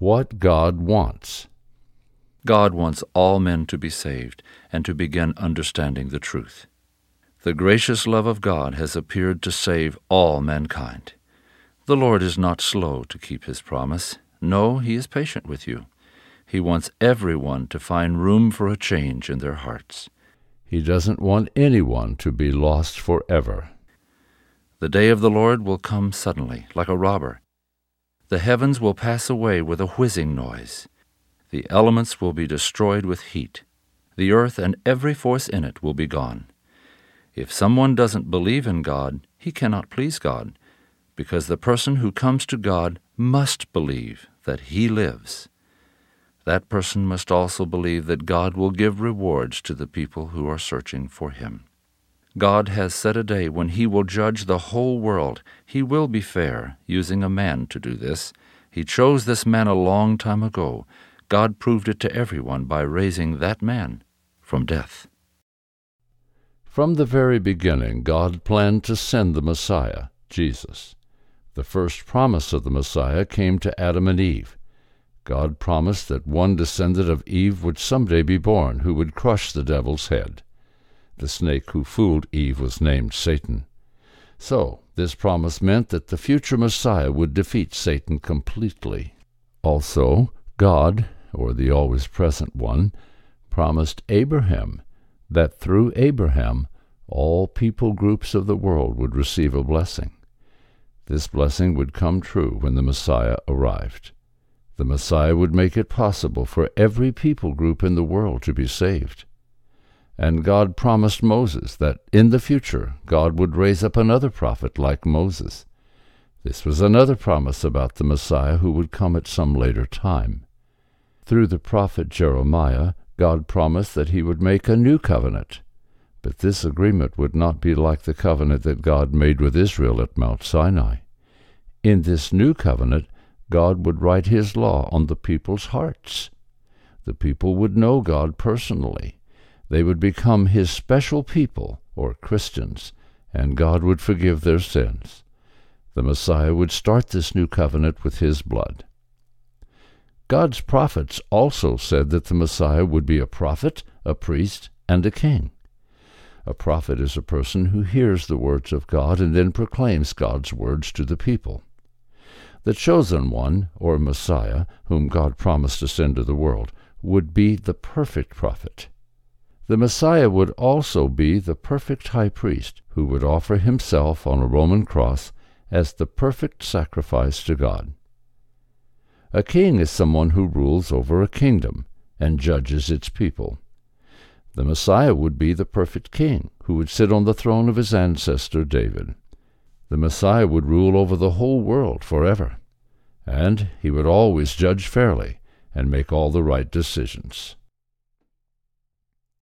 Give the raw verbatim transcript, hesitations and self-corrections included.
What God wants. God wants all men to be saved and to begin understanding the truth. The gracious love of God has appeared to save all mankind. The Lord is not slow to keep His promise. No, He is patient with you. He wants everyone to find room for a change in their hearts. He doesn't want anyone to be lost forever. The day of the Lord will come suddenly, like a robber. The heavens will pass away with a whizzing noise. The elements will be destroyed with heat. The earth and every force in it will be gone. If someone doesn't believe in God, he cannot please God, because the person who comes to God must believe that He lives. That person must also believe that God will give rewards to the people who are searching for Him. God has set a day when He will judge the whole world. He will be fair, using a man to do this. He chose this man a long time ago. God proved it to everyone by raising that man from death. From the very beginning, God planned to send the Messiah, Jesus. The first promise of the Messiah came to Adam and Eve. God promised that one descendant of Eve would someday be born who would crush the devil's head. The snake who fooled Eve was named Satan. So, this promise meant that the future Messiah would defeat Satan completely. Also, God, or the always-present one, promised Abraham that through Abraham all people groups of the world would receive a blessing. This blessing would come true when the Messiah arrived. The Messiah would make it possible for every people group in the world to be saved. And God promised Moses that in the future God would raise up another prophet like Moses. This was another promise about the Messiah who would come at some later time. Through the prophet Jeremiah, God promised that He would make a new covenant. But this agreement would not be like the covenant that God made with Israel at Mount Sinai. In this new covenant, God would write His law on the people's hearts. The people would know God personally. They would become His special people, or Christians, and God would forgive their sins. The Messiah would start this new covenant with His blood. God's prophets also said that the Messiah would be a prophet, a priest, and a king. A prophet is a person who hears the words of God and then proclaims God's words to the people. The chosen one, or Messiah, whom God promised to send to the world, would be the perfect prophet. The Messiah would also be the perfect high priest who would offer himself on a Roman cross as the perfect sacrifice to God. A king is someone who rules over a kingdom and judges its people. The Messiah would be the perfect king who would sit on the throne of his ancestor David. The Messiah would rule over the whole world forever, and he would always judge fairly and make all the right decisions.